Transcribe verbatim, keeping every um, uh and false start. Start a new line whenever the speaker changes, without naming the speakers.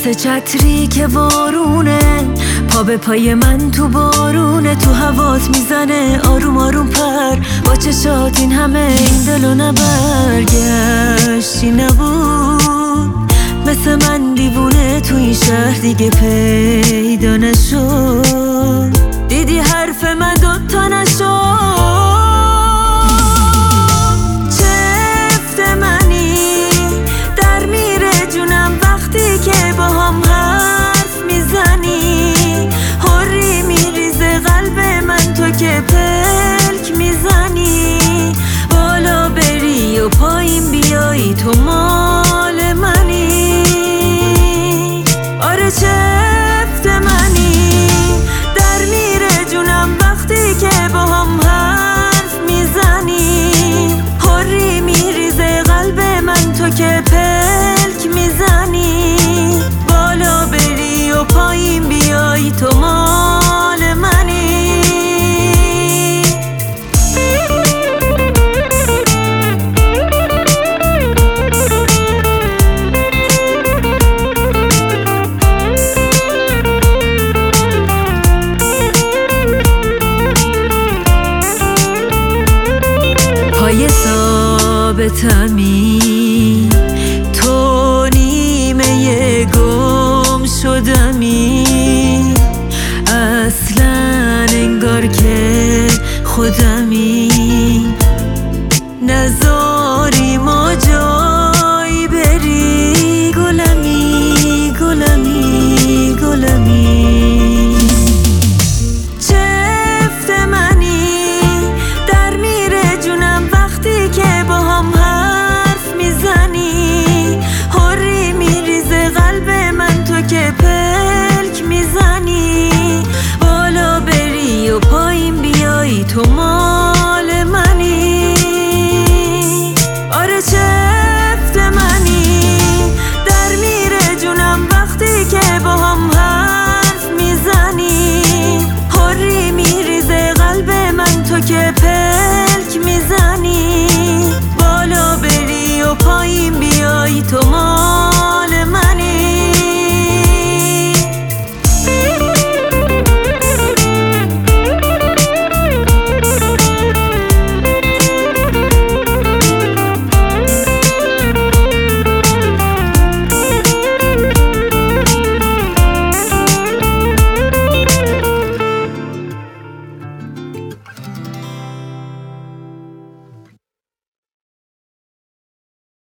مثل چتری که وارونه، پا به پای من تو بارونه، تو هوات میزنه آروم آروم پر، با چشات این همه این دلو نبرگشتی نبود، مثل من دیوونه تو این شهر دیگه پیدا نشد، دیدی حرف من دوتا نشد. چفت منی در میره جونم وقتی که با هم حرف میزنی، حری میریزه قلب من تو که پلک میزنی، بالا بری و پایین بیایی تو مال منی. آره چفت منی در میره جونم وقتی که با هم حرف میزنی، حری میریزه قلب من تو که پلک میزنی، بالا بری و پایین بیای تو مال منی. پای ثابتمی